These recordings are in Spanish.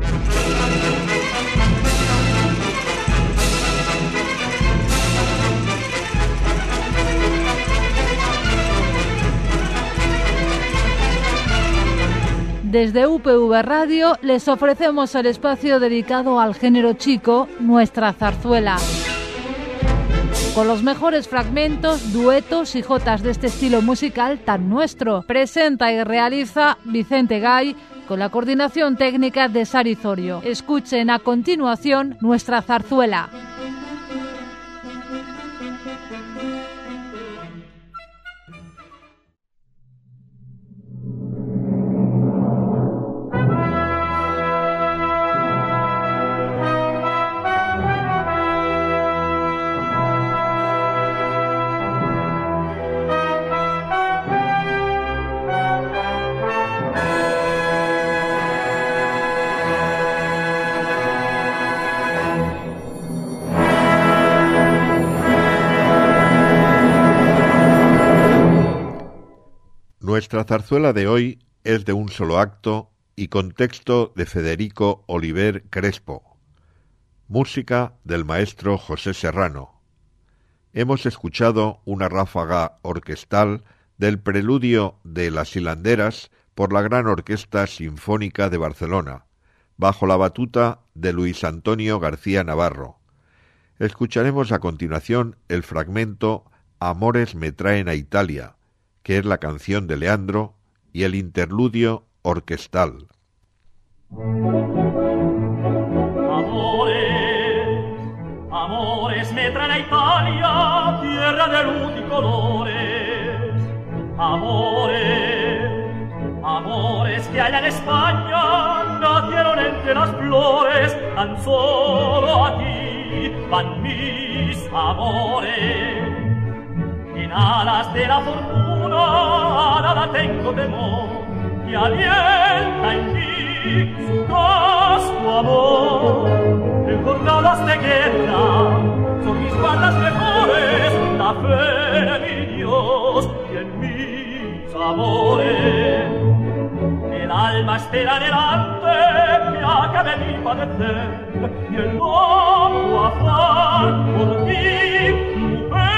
Desde UPV Radio les ofrecemos el espacio dedicado al género chico, Nuestra Zarzuela. Con los mejores fragmentos, duetos y jotas de este estilo musical tan nuestro. Presenta y realiza Vicente Gay con la coordinación técnica de Sari Zorio. Escuchen a continuación Nuestra Zarzuela. Nuestra zarzuela de hoy es de un solo acto y con texto de Federico Oliver Crespo. Música del maestro José Serrano. Hemos escuchado una ráfaga orquestal del preludio de Las Hilanderas por la Gran Orquesta Sinfónica de Barcelona, bajo la batuta de Luis Antonio García Navarro. Escucharemos a continuación el fragmento Amores me traen a Italia, que es la canción de Leandro, y el interludio orquestal. Amores me traen a Italia, tierra de luz y colores. Amores que allá en España nacieron entre las flores. Tan solo aquí van mis amores. En alas de la fortuna a nada tengo temor, que alienta en mí su casto amor. En jornadas de guerra son mis guardas mejores, la fe de mi Dios y en mis amores. El alma espera delante que acabe mi padecer, y el loco afán por ti, mujer.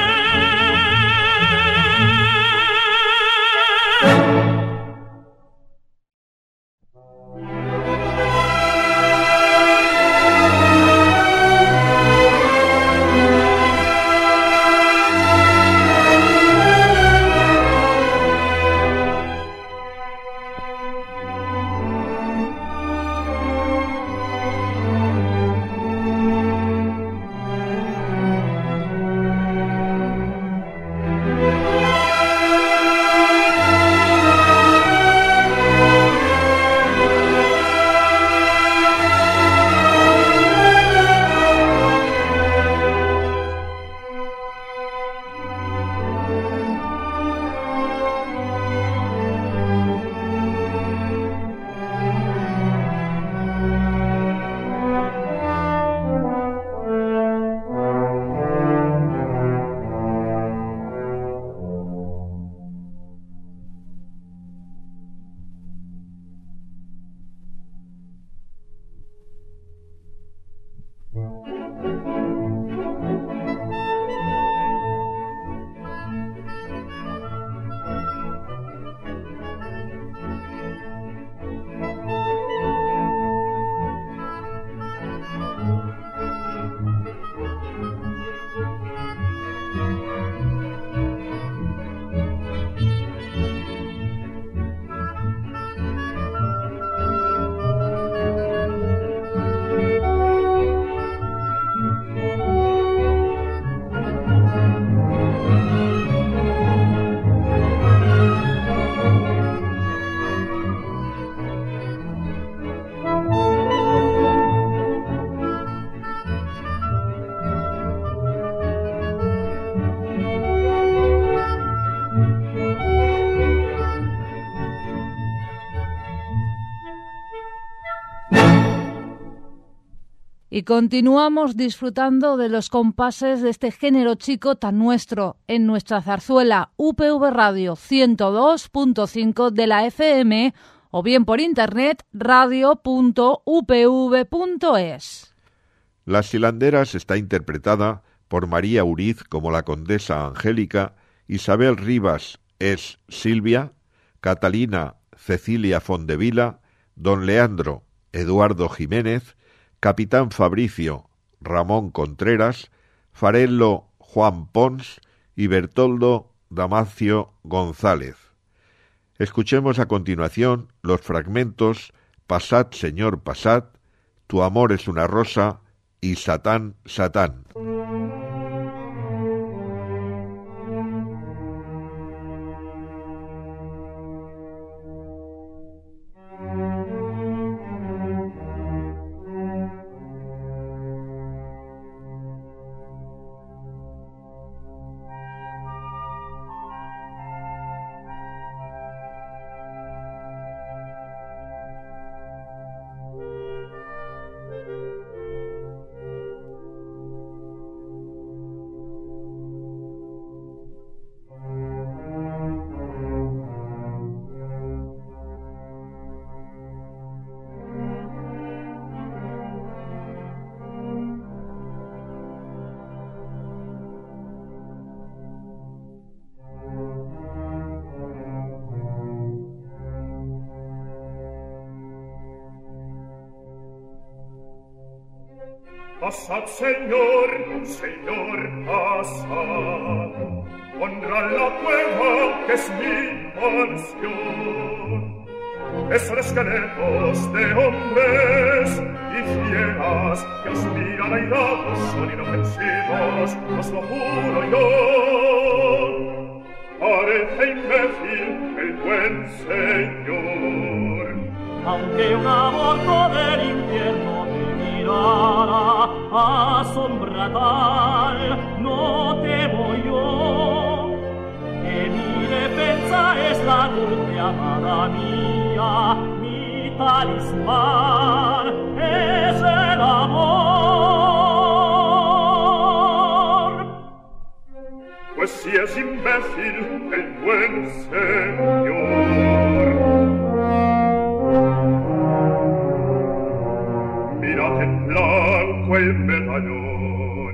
Y continuamos disfrutando de los compases de este género chico tan nuestro en nuestra zarzuela UPV Radio 102.5 de la FM o bien por internet radio.upv.es. Las hilanderas está interpretada por María Uriz como la condesa Angélica, Isabel Rivas es Silvia, Catalina Cecilia Fondevila, don Leandro Eduardo Jiménez, capitán Fabricio Ramón Contreras, Farello Juan Pons y Bertoldo Damacio González. Escuchemos a continuación los fragmentos Passat, señor, passat, Tu amor es una rosa y Satán, Satán. Passat, señor, señor, passat, honra la cueva que es mi mansión. Esos esqueletos de hombres y fieras que os miran airados son inofensivos, os lo juro yo. Parece imbécil el buen señor, aunque un aborto del infierno asombra tal, no temo yo, que mi defensa es la dulce amada mía, mi talismán es el amor. Pues si es imbécil el buen señor, mirad en blanco el medallón.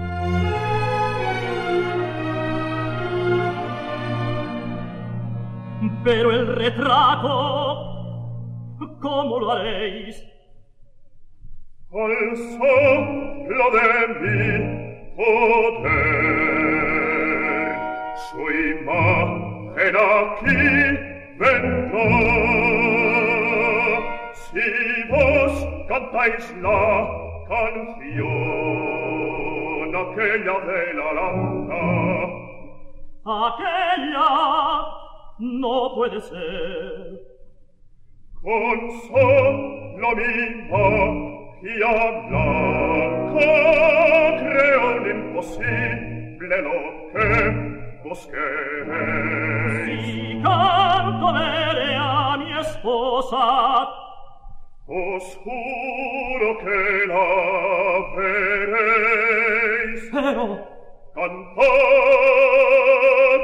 Pero el retrato, ¿cómo lo haréis? Al soplo de mi poder, su imagen aquí vendrá. Si vos cantáis la canción, aquella de la lambda, aquella no puede ser. Con solo mi magia blanca creo un imposible lo que vos queréis. Si canto veré a mi esposa, os juro que la veréis. Pero cantad.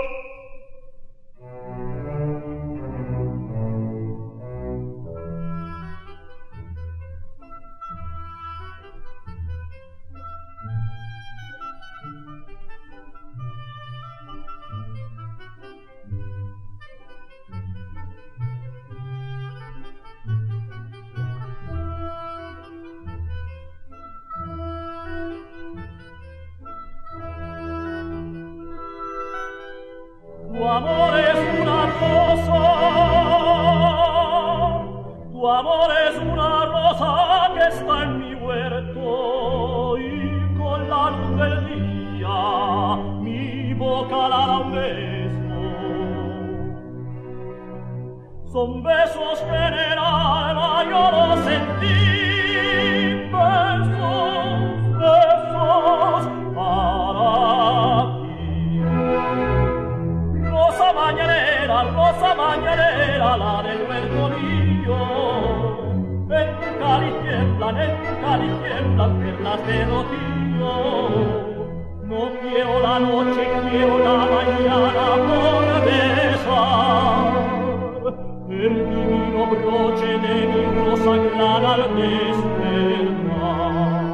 tu amor es una rosa, tu amor es una rosa que está en mi huerto y con la luz del día mi boca la da un beso. Son besos que en el alma yo los sentí, besos, besos para ti. Rosa mañanera, la del huerto mío. En tu cáliz tiemblan perlas de rocío. No quiero la noche, quiero la mañana por besar el divino consagrar al despertar.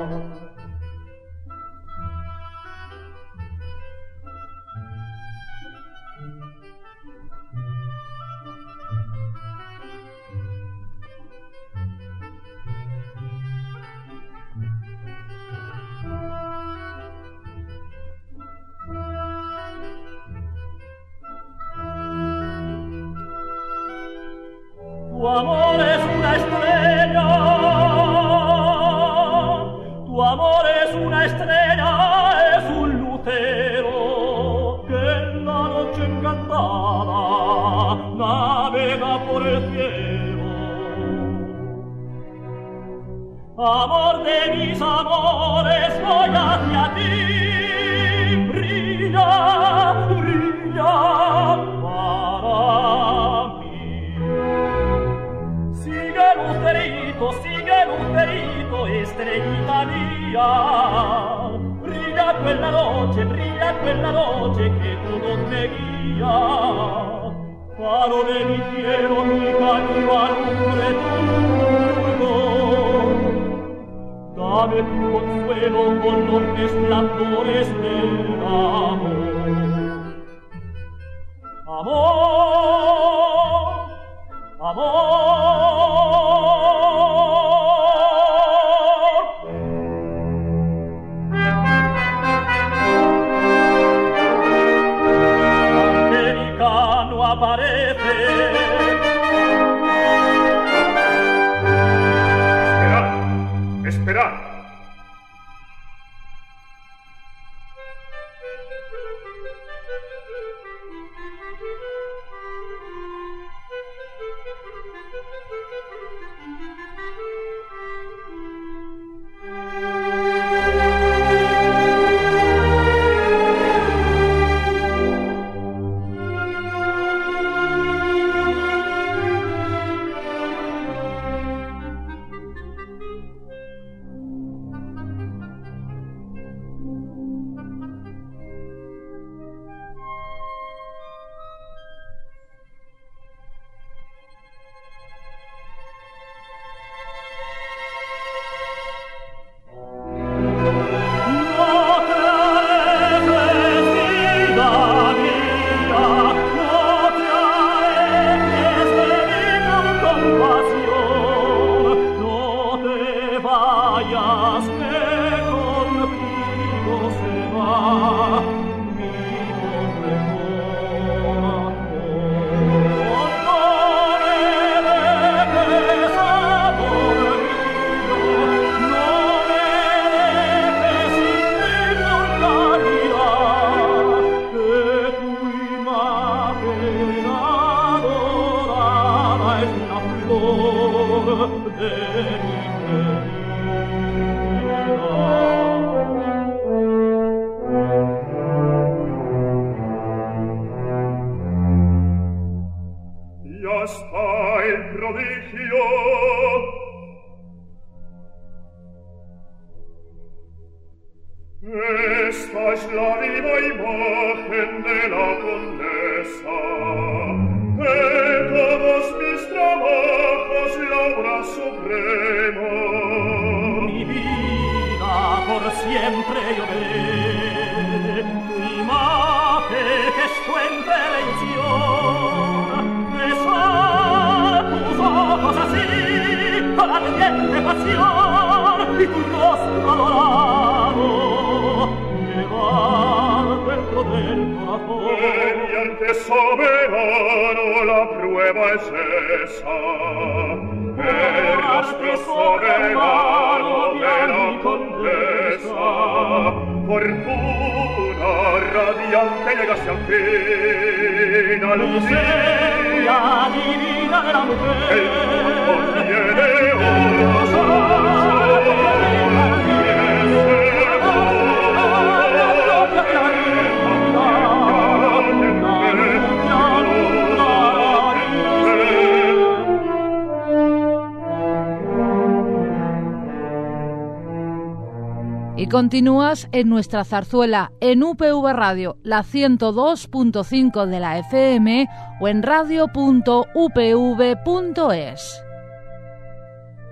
Tu amor es una estrella, tu amor es una estrella, es un lucero que en la noche encantada navega por el cielo. Amor de mis amores, voy hacia ti, brilla, brilla para mí. Sigue lucerito, estrellita mía, brilla quella noche que tu luz me guía. Faro de mi cielo, mi camino alumbre turno, dame tu consuelo con los resplandores del amor. Amor, amor. Aparece. Esperad. Esta es la viva imagen de la condesa, de todos mis trabajos la obra suprema. Mi vida por siempre yo veré, tu imagen que es tu intervención. Besar tus ojos así, con ardiente pasión, y tu rostro adorado llevar dentro del corazón. Mediante soberano la prueba es esa, el rostro soberano de la condesa. Fortuna radiante llegaste al fin, al miseria divina de la mujer. El mundo tiene oro, Y continúas en nuestra zarzuela en UPV Radio, la 102.5 de la FM o en radio.upv.es.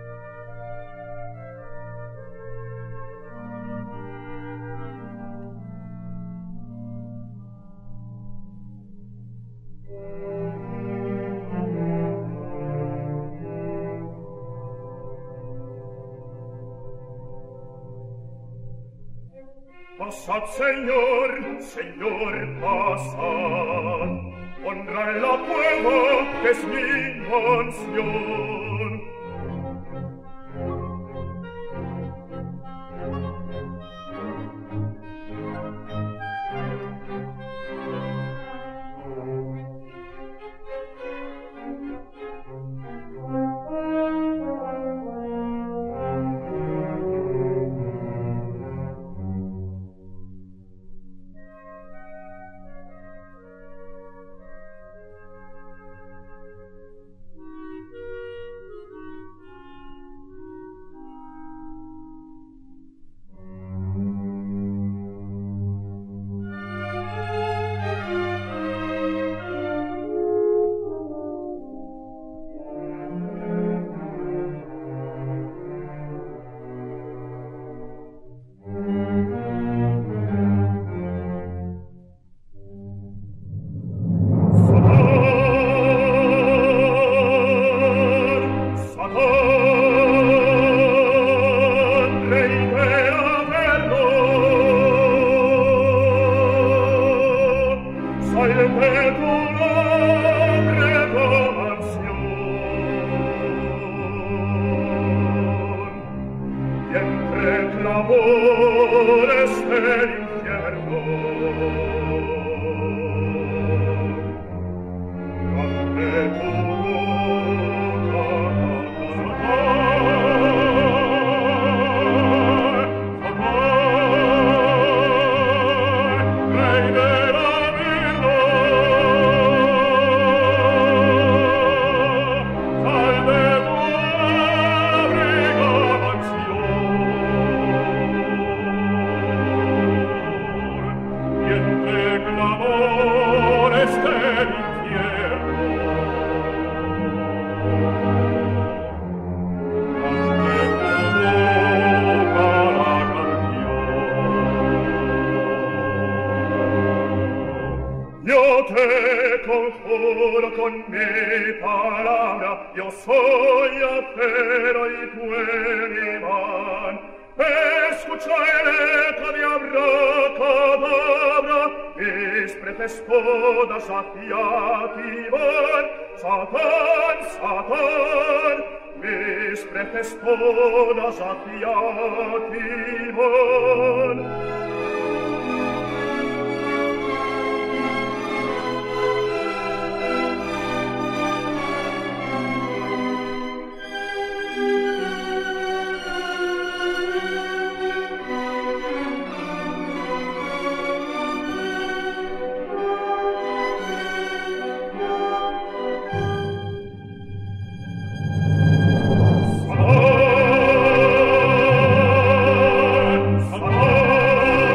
Passat, Señor, Señor, passat. Honra la prueba que es mi mansión. Sator,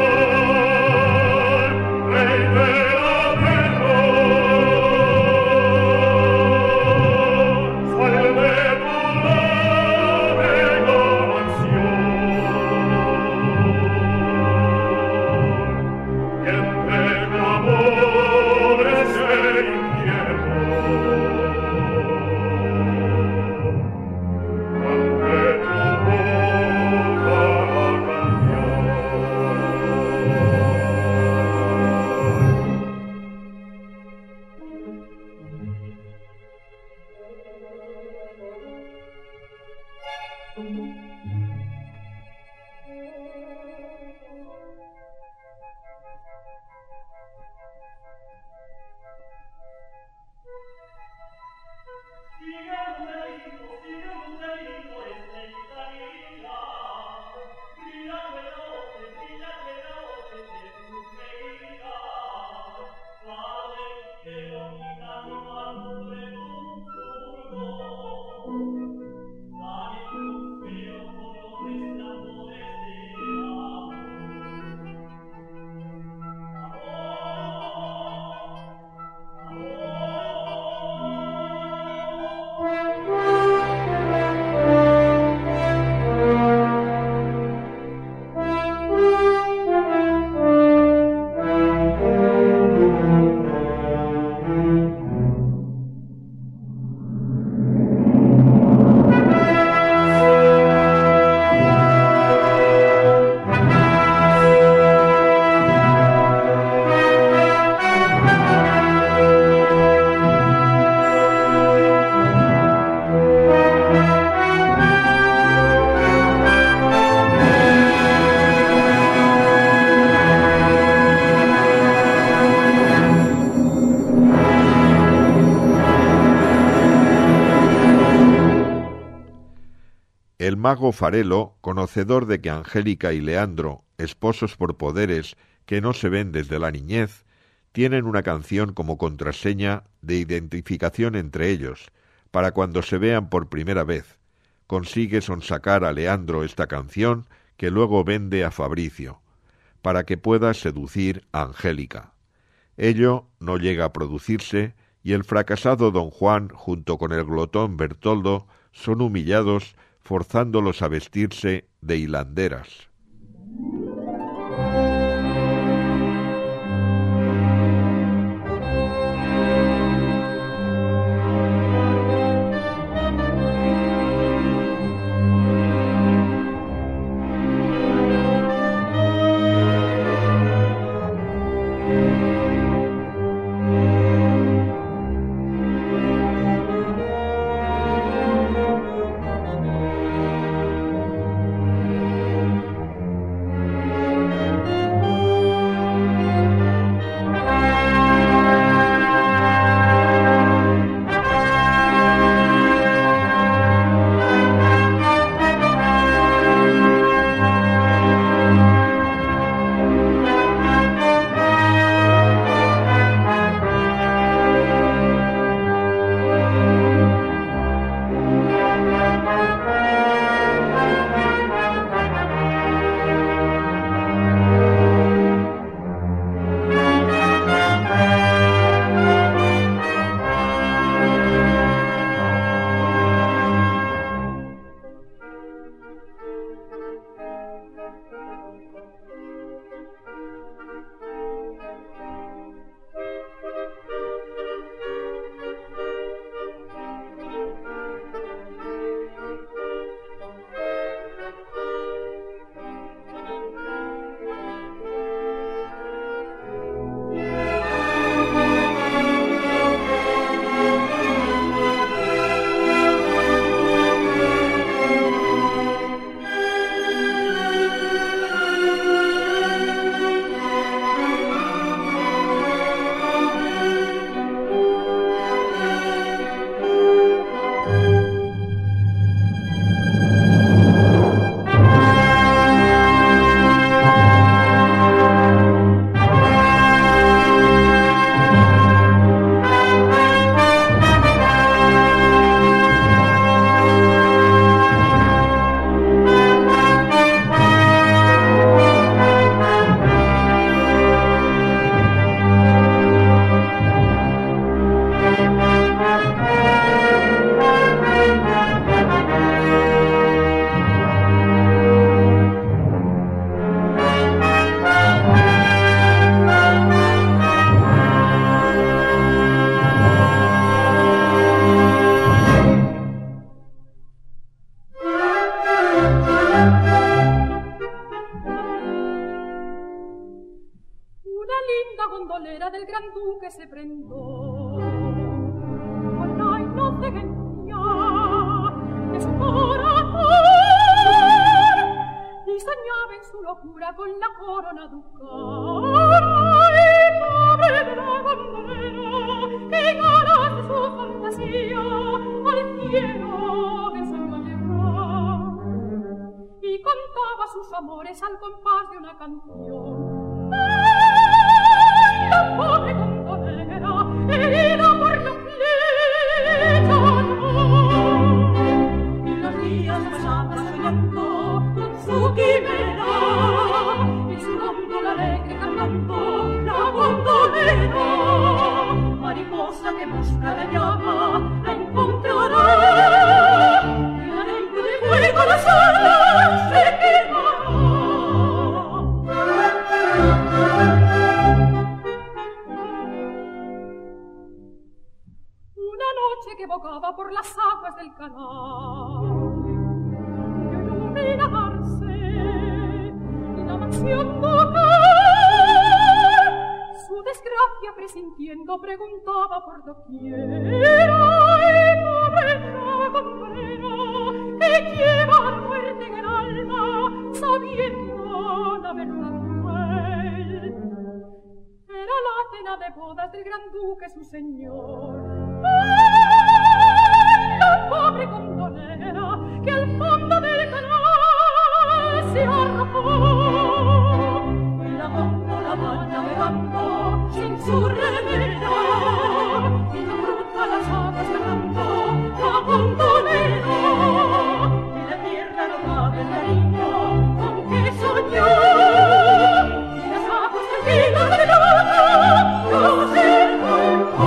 mago Farelo, conocedor de que Angélica y Leandro, esposos por poderes que no se ven desde la niñez, tienen una canción como contraseña de identificación entre ellos, para cuando se vean por primera vez, consigue sonsacar a Leandro esta canción que luego vende a Fabricio, para que pueda seducir a Angélica. Ello no llega a producirse y el fracasado don Juan junto con el glotón Bertoldo son humillados forzándolos a vestirse de hilanderas. Preguntaba por doquiera y pobre dragombrera que lleva la muerte en el alma sabiendo la verdad cruel. Era la cena de bodas del gran duque su señor. ¡Ay, la pobre gondolera! manera que al fondo del canal se arrojó. Y la góndola va navegando sin su remera, y no cruza las aguas cantando la gondolera. Y la tierra no cabe el cariño con que soñó, y las aguas tranquilas de nada no se volcó.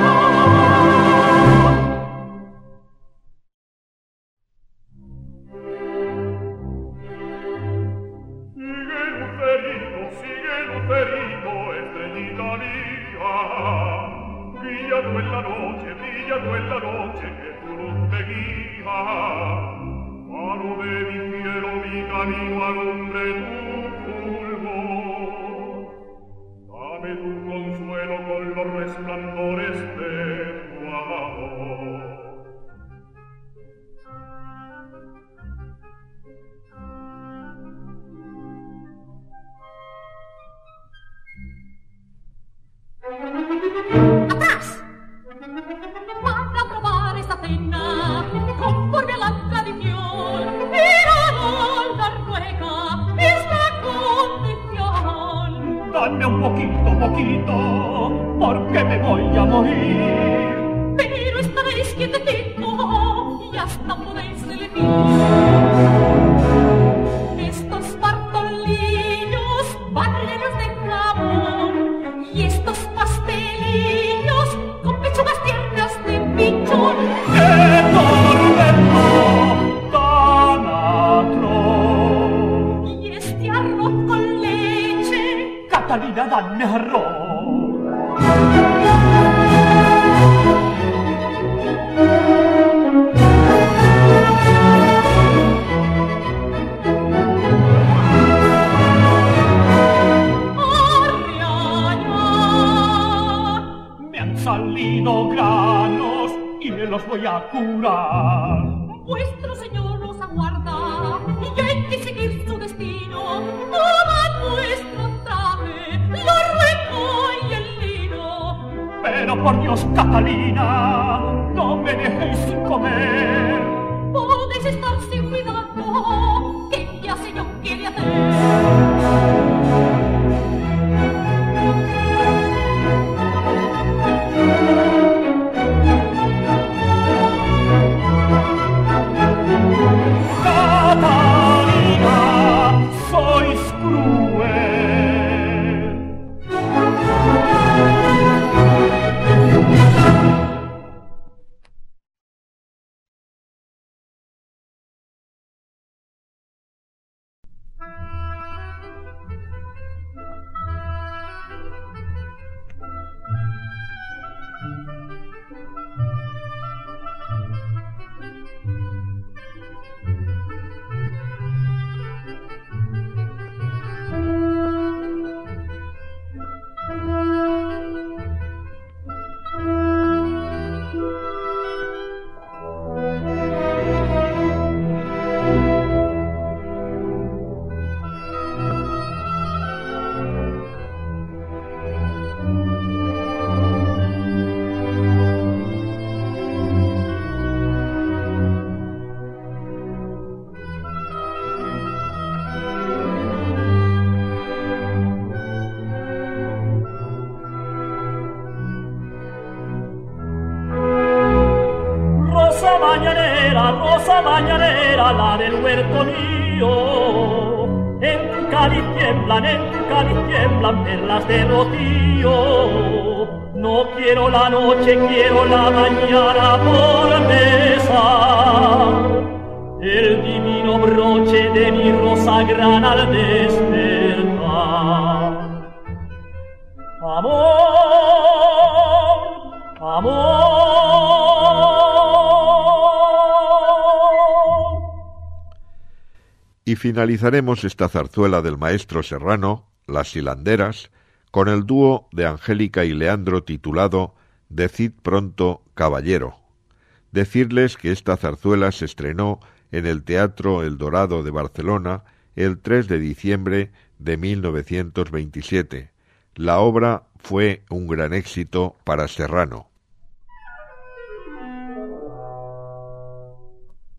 Sigue Lucerito, estrellita mía, brilla tú en la noche, que tu luz me guía. Faro de mi cielo, mi camino alumbre tu fulgor. Dame tu consuelo con los resplandores de tu amor. ¡Atrás! Para probar esta cena, conforme a la tradición, pero la ruega es la condición. Dame un poquito, porque me voy a morir. Pero estaréis quietecito y hasta podéis elegir. Estos bartolillos van rellenos de jamón, y estos pastelillos con pechugas tiernas de pichón. ¡Qué tormento tan atroz! Y este arroz con leche, Catalina, dame arroz. Salido granos y me los voy a curar. vuestro señor los aguarda y hay que seguir su destino. Tomad vuestro traje, lo rueco y el lino. Pero por Dios, Catalina, no me dejéis sin comer. Podéis estar sin cuidado, que ya sé yo qué de hacer. Rosa mañanera, la del huerto mío. En tu cáliz tiemblan perlas de rocío. No quiero la noche, quiero la mañana por mesa. El divino broche de mi rosa grana al despertar. Amor, amor. Y finalizaremos esta zarzuela del maestro Serrano, Las hilanderas, con el dúo de Angélica y Leandro titulado Decid pronto, caballero. Decirles que esta zarzuela se estrenó en el Teatro El Dorado de Barcelona el 3 de diciembre de 1927. La obra fue un gran éxito para Serrano.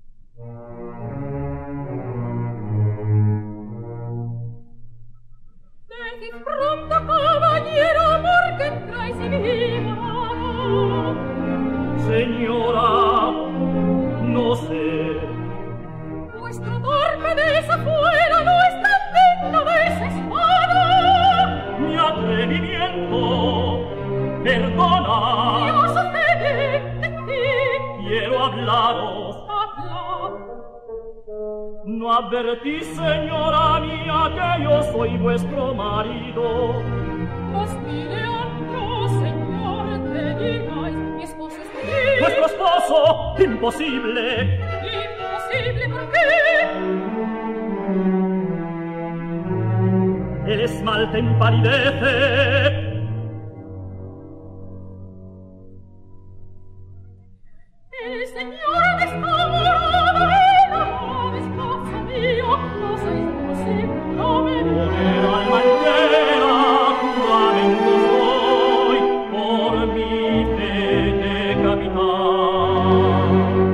Advertí, señora mía, que yo soy vuestro marido. Posible otro, señor, te digáis, mi esposo es mío. Vuestro esposo, imposible. Imposible, ¿por qué? El esmalte empalidece. El señor descamorado y la esposa mío, no sois posible, no me Por el alma entera, juramento soy, por mi fe de capitán.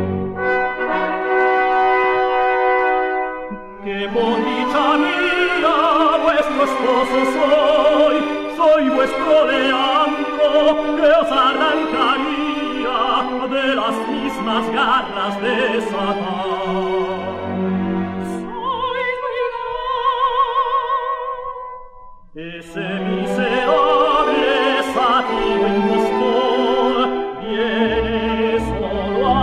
Que por dicha mía, vuestro esposo soy vuestro Leandro, que os arrancaría de las mismas garras de Satán. sois Ese miserable sático impostor viene solo a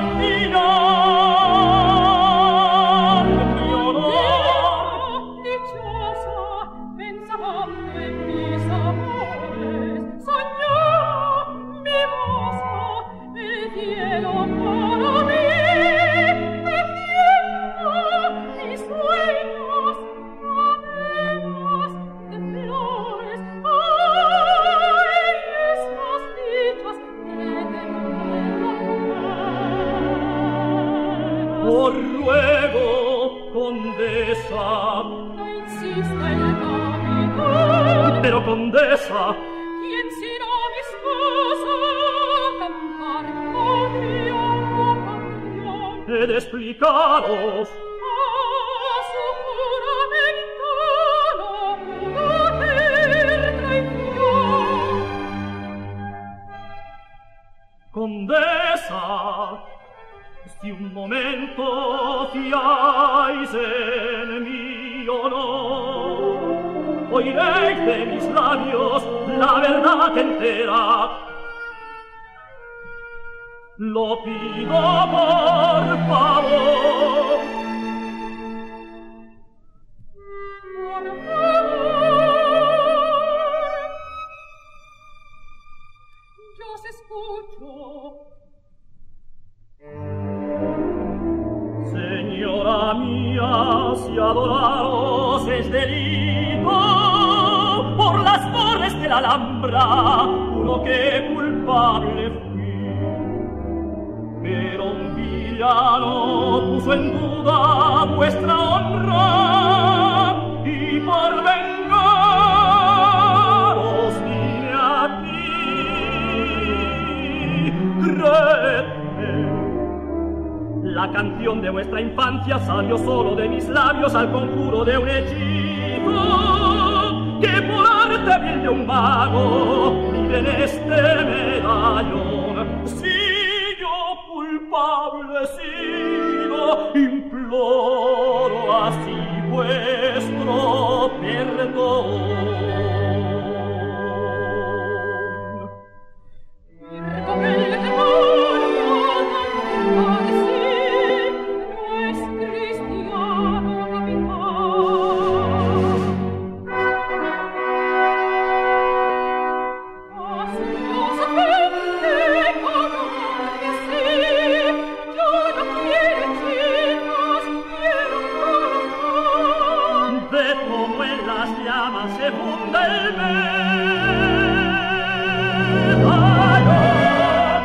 mancinar mi honor. dichosa, pensando en mis amores, soñaba mi moza, el cielo para mí, tejiendo mis sueños, abejas de flores. ¡Ay, estas dichas que te Por ruego, condesa, no insista el capitán. pero condesa, ¿Quién sino mi esposa cantar podría la canción? he de explicaros. A su juramento no pudo hacer traición. Condesa, si un momento fiáis en mi honor, oiréis de mis labios la verdad entera. Lo pido por favor. Por favor, yo os escucho. Señora mía, si adoraros es delito, por las torres de la Alhambra, juro que culpable fui. Pero un villano puso en duda vuestra honra, y por vengaros vine aquí. Creedme, la canción de vuestra infancia salió solo de mis labios al conjuro de un hechizo que por arte vil de un mago vive en este medallón. Si yo culpable he sido, imploro así vuestro perdón. Con el demonio tan parecido, no es cristiano capitán. Asombrosa gente, como que sí, yo no quiero chicos, quiero corazón. Ve como en las llamas se funde el medallón.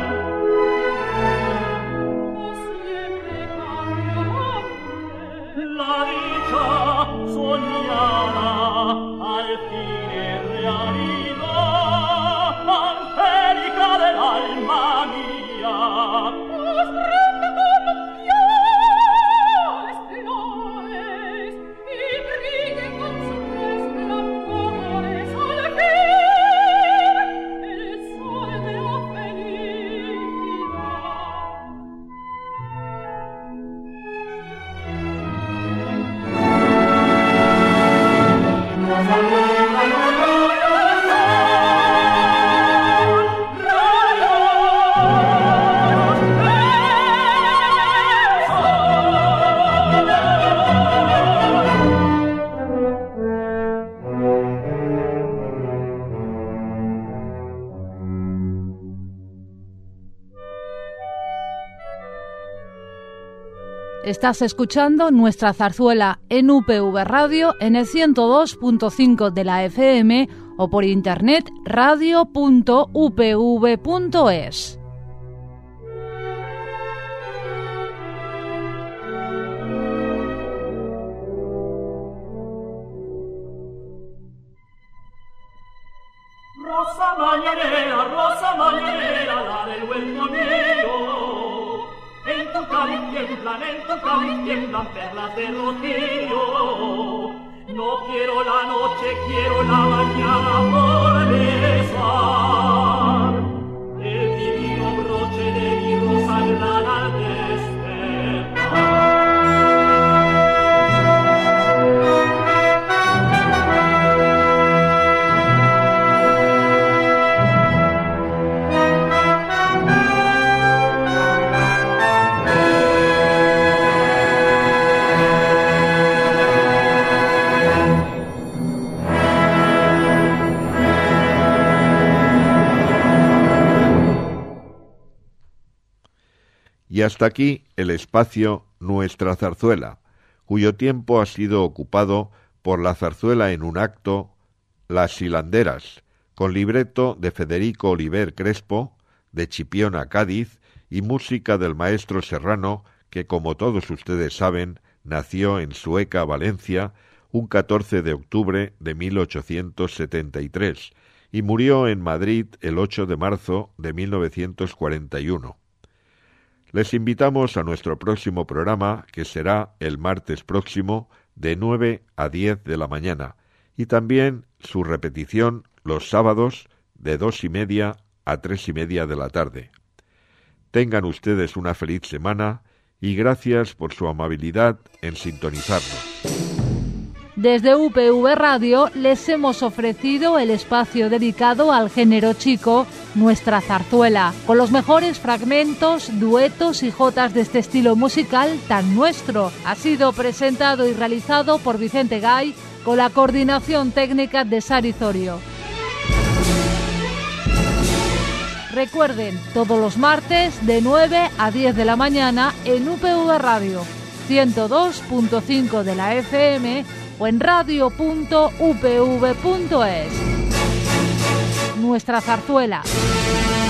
No siempre cambiante. La dicha soñada al fin es realidad, angélica del alma mía. Os prende con flores, flores, y brille con sus resplandores al fin. Estás escuchando Nuestra Zarzuela en UPV Radio en el 102.5 de la FM o por internet radio.upv.es. Rosa mañanera, la del buen tonillo. En tu cáliz tiemblan perlas de rocío. No quiero la noche, quiero la mañana por besar el divino broche de mi rosa gran al despertar. Y hasta aquí el espacio Nuestra Zarzuela, cuyo tiempo ha sido ocupado por la zarzuela en un acto, Las Hilanderas, con libreto de Federico Oliver Crespo, de Chipiona, Cádiz, y música del maestro Serrano, que, como todos ustedes saben, nació en Sueca, Valencia, un 14 de octubre de 1873, y murió en Madrid el 8 de marzo de 1941. Les invitamos a nuestro próximo programa, que será el martes próximo, de 9 a 10 de la mañana, y también su repetición los sábados de 2:30 a 3:30 de la tarde. Tengan ustedes una feliz semana y gracias por su amabilidad en sintonizarnos. Desde UPV Radio les hemos ofrecido el espacio dedicado al género chico, Nuestra Zarzuela, con los mejores fragmentos, duetos y jotas de este estilo musical tan nuestro. Ha sido presentado y realizado por Vicente Gay, con la coordinación técnica de Sari Zorio. Recuerden, todos los martes de 9 a 10 de la mañana en UPV Radio, 102.5 de la FM o en radio.upv.es. Nuestra Zarzuela.